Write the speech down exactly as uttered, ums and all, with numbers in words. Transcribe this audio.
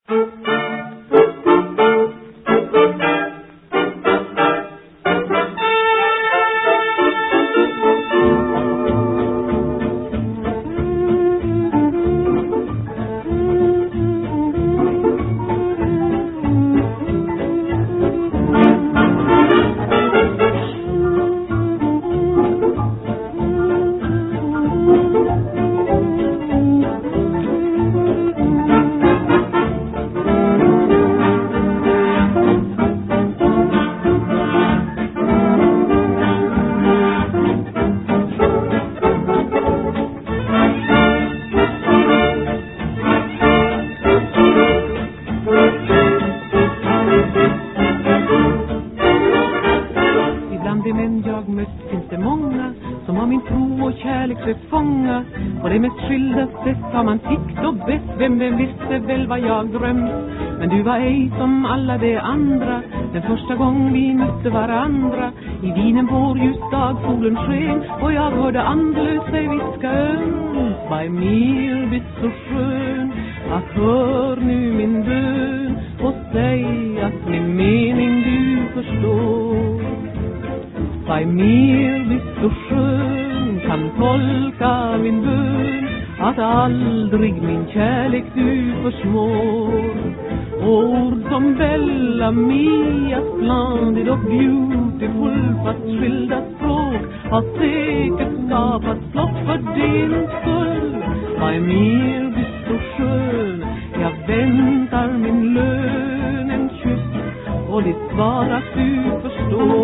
Och det mest skilda sätt har man tyckt och bett. Vem, vem visste väl vad jag drömt. Men du var ej som alla de andra. Den första gång vi mötte varandra. I vinen vår ljusdag solen sken. Och jag hörde andlös sig viska ömt. Vad mer blir så skön. Att hör nu min bön. Och säg att min mening du förstår. Vad mer blir så skön. Kan tolka min bön. Att aldrig min kärlek du försmår. Ord som Bella Mia, splendid och beautiful. Fast skilda språk har säkert skapat slott för din skull. Vad är mer du så skön. Jag väntar min lön, en kyss. Och ditt svar att du förstår.